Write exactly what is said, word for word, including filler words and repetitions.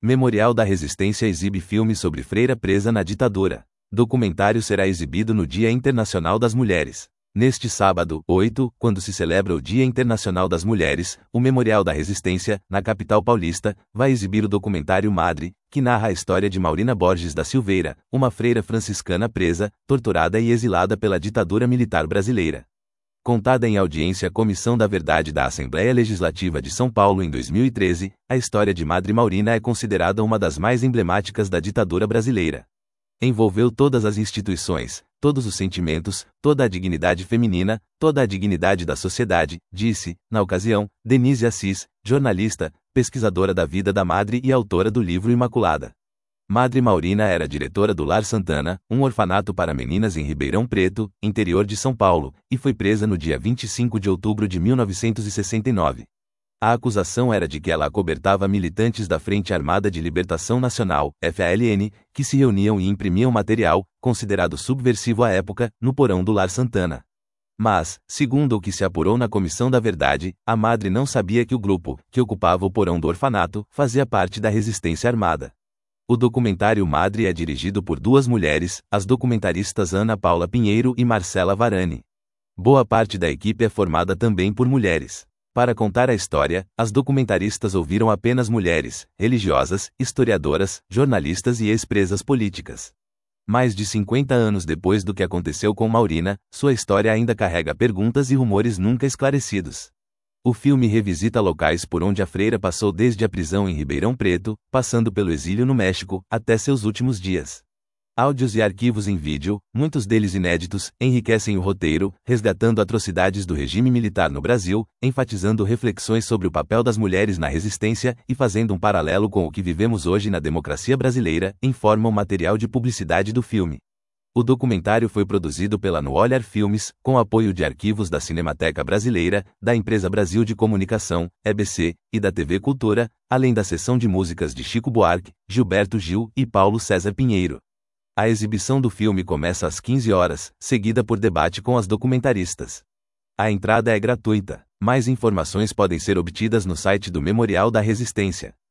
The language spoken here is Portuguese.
Memorial da Resistência exibe filme sobre freira presa na ditadura. Documentário será exibido no Dia Internacional das Mulheres. Neste sábado, oito, quando se celebra o Dia Internacional das Mulheres, o Memorial da Resistência, na capital paulista, vai exibir o documentário Madre, que narra a história de Maurina Borges da Silveira, uma freira franciscana presa, torturada e exilada pela ditadura militar brasileira. Contada em audiência à Comissão da Verdade da Assembleia Legislativa de São Paulo em dois mil e treze, a história de Madre Maurina é considerada uma das mais emblemáticas da ditadura brasileira. Envolveu todas as instituições, todos os sentimentos, toda a dignidade feminina, toda a dignidade da sociedade, disse, na ocasião, Denise Assis, jornalista, pesquisadora da vida da Madre e autora do livro Imaculada. Madre Maurina era diretora do Lar Santana, um orfanato para meninas em Ribeirão Preto, interior de São Paulo, e foi presa no dia vinte e cinco de outubro de mil novecentos e sessenta e nove. A acusação era de que ela acobertava militantes da Frente Armada de Libertação Nacional, F A L N, que se reuniam e imprimiam material, considerado subversivo à época, no porão do Lar Santana. Mas, segundo o que se apurou na Comissão da Verdade, a Madre não sabia que o grupo, que ocupava o porão do orfanato, fazia parte da resistência armada. O documentário Madre é dirigido por duas mulheres, as documentaristas Ana Paula Pinheiro e Marcela Varani. Boa parte da equipe é formada também por mulheres. Para contar a história, as documentaristas ouviram apenas mulheres, religiosas, historiadoras, jornalistas e ex-presas políticas. Mais de cinquenta anos depois do que aconteceu com Maurina, sua história ainda carrega perguntas e rumores nunca esclarecidos. O filme revisita locais por onde a freira passou desde a prisão em Ribeirão Preto, passando pelo exílio no México, até seus últimos dias. Áudios e arquivos em vídeo, muitos deles inéditos, enriquecem o roteiro, resgatando atrocidades do regime militar no Brasil, enfatizando reflexões sobre o papel das mulheres na resistência e fazendo um paralelo com o que vivemos hoje na democracia brasileira, informa o material de publicidade do filme. O documentário foi produzido pela No Olhar Filmes, com apoio de arquivos da Cinemateca Brasileira, da Empresa Brasil de Comunicação, E B C, e da T V Cultura, além da seção de músicas de Chico Buarque, Gilberto Gil e Paulo César Pinheiro. A exibição do filme começa às quinze horas, seguida por debate com as documentaristas. A entrada é gratuita. Mais informações podem ser obtidas no site do Memorial da Resistência.